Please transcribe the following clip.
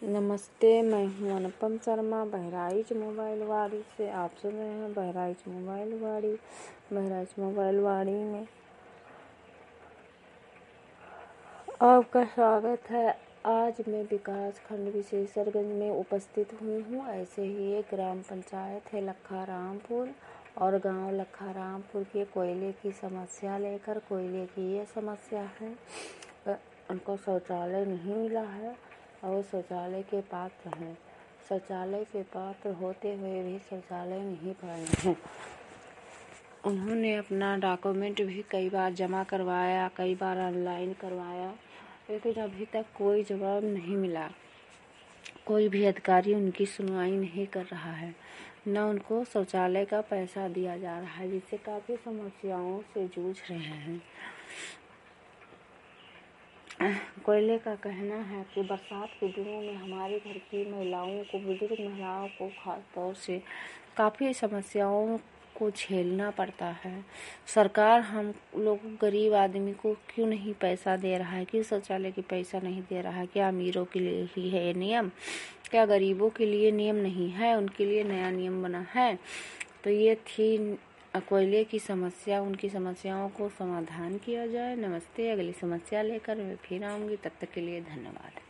नमस्ते, मैं हूं अनुपम शर्मा बहराइच मोबाइल वाड़ी से। आप सुन रहे हैं बहराइच मोबाइल वाड़ी। बहराइच मोबाइल वाड़ी में आपका स्वागत है। आज मैं विकास खंड विशेषरगंज में उपस्थित हुई हूँ। ऐसे ही एक ग्राम पंचायत है लखारामपुर और गांव लखारामपुर के कोयले की समस्या लेकर। कोयले की ये समस्या है, उनको शौचालय नहीं मिला है और शौचालय के पात्र हैं। शौचालय के पात्र होते हुए भी शौचालय नहीं पाए हैं। उन्होंने अपना डॉक्यूमेंट भी कई बार जमा करवाया, कई बार ऑनलाइन करवाया, लेकिन अभी तक कोई जवाब नहीं मिला। कोई भी अधिकारी उनकी सुनवाई नहीं कर रहा है, न उनको शौचालय का पैसा दिया जा रहा है, जिससे काफ़ी समस्याओं से जूझ रहे हैं। कोयले का कहना है कि बरसात के दिनों में हमारे घर की महिलाओं को, बुजुर्ग महिलाओं को खास तौर से काफ़ी समस्याओं को झेलना पड़ता है। सरकार हम लोग गरीब आदमी को क्यों नहीं पैसा दे रहा है? क्यों शौचालय की पैसा नहीं दे रहा है? क्या अमीरों के लिए ही है ये नियम? क्या गरीबों के लिए नियम नहीं है? उनके लिए नया नियम बना है? तो ये थी कोयले की समस्या। उनकी समस्याओं को समाधान किया जाए। नमस्ते, अगली समस्या लेकर मैं फिर आऊँगी। तब तक के लिए धन्यवाद।